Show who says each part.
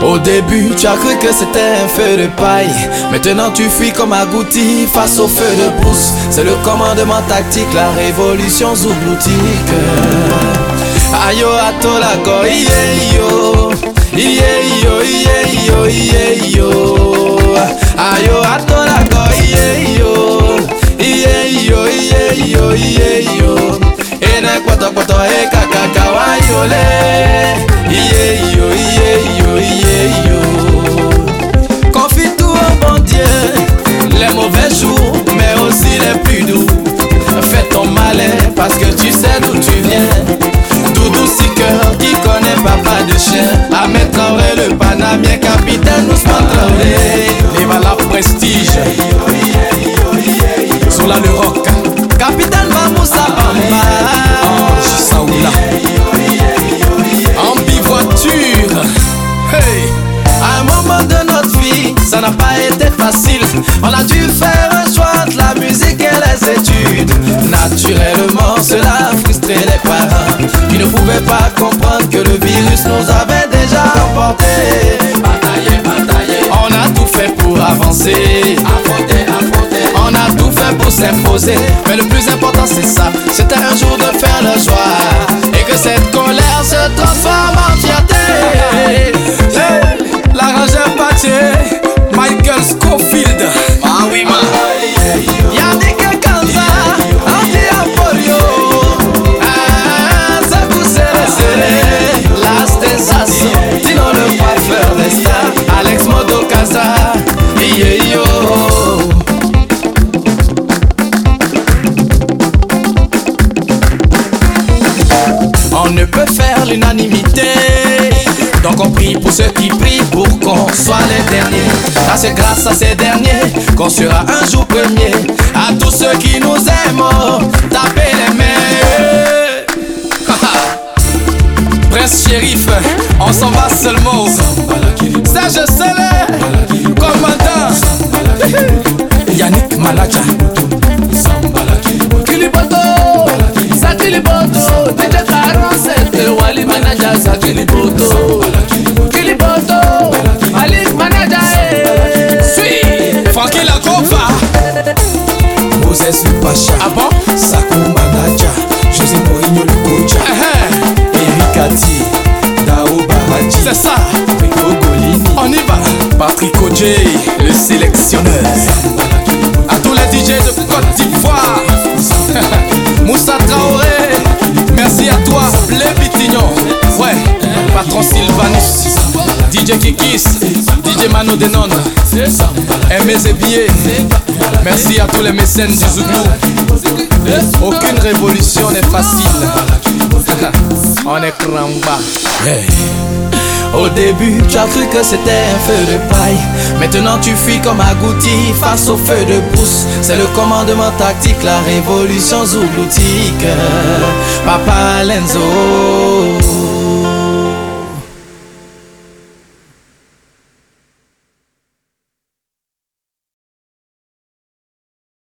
Speaker 1: Au début, tu as cru que c'était un feu de paille. Maintenant tu fuis comme agouti face au feu de brousse. C'est le commandement tactique, la révolution zoubloutique. Ayo atola go yo. Yo. Ayo atola go yo. Ena kwato e kaka wayole. Yo. Confie tout au bon Dieu, les mauvais jours, mais aussi les plus doux. Fais ton malin parce que tu sais d'où tu viens. Doudou Seeker qui connaît papa de chien. Ahmed Traoré le Panamien, capitaine Ousmane Traoré. Viva la prestige. Zola le rock, capitaine Mamoussa Bamba. Ange Saoula. Ambivoiture. Hey. À un moment de notre vie, ça n'a pas été facile. On a dû faire un choix entre la musique et les études. Naturellement, cela a frustré les parents qui ne pouvaient pas comprendre que le virus nous avait déjà emportés. Batailler, on a tout fait pour avancer. Affronter. On a tout fait pour s'imposer. Mais le plus important c'est ça, c'était un jour de faire le choix. Et que cette colère se transforme en fierté. L'arrangeur Paché, Michael Scofield. Ah oui, man. Yannick Kanza, Andy Aporio. Ah, ça vous serré. La sensation, Tino le coiffeur des stars. Alex Modokaza, yo. On ne peut faire l'unanimité. Donc on prie pour ceux qui prient pour qu'on soit les derniers. Car c'est grâce à ces derniers qu'on sera un jour premier. À tous ceux qui nous aiment, tapez les mains. Prince Shérif, on s'en va seulement. Serge Selé, commandant. Yannick Manaja. Kiliboto, Sakiliboto, DJ Caron, c'est Wali Manaja, Sakiliboto. Kiliboto, Malik Manaja, Sui, Francky Lagova, Moses Pacha, ah bon? Sakou Manaja, José Mourinho le coach, Eric Ati, Dao Baradji, c'est ça, Rico Golini, on y va, Patrick Odjé, le sélectionneur. À tous les DJ de Côte d'Ivoire, Moussa Traoré, merci à toi, Blé Bitignon, ouais, patron Sylvanus, DJ Kikis, DJ Mano Denon, Aimé Zébier, merci à tous les mécènes du Zouglou. Aucune révolution n'est facile, on est cramba. Hey. Au début, tu as cru que c'était un feu de paille. Maintenant tu fuis comme agouti face au feu de brousse. C'est le commandement tactique, la révolution zoubloutique. Papa Lenzo.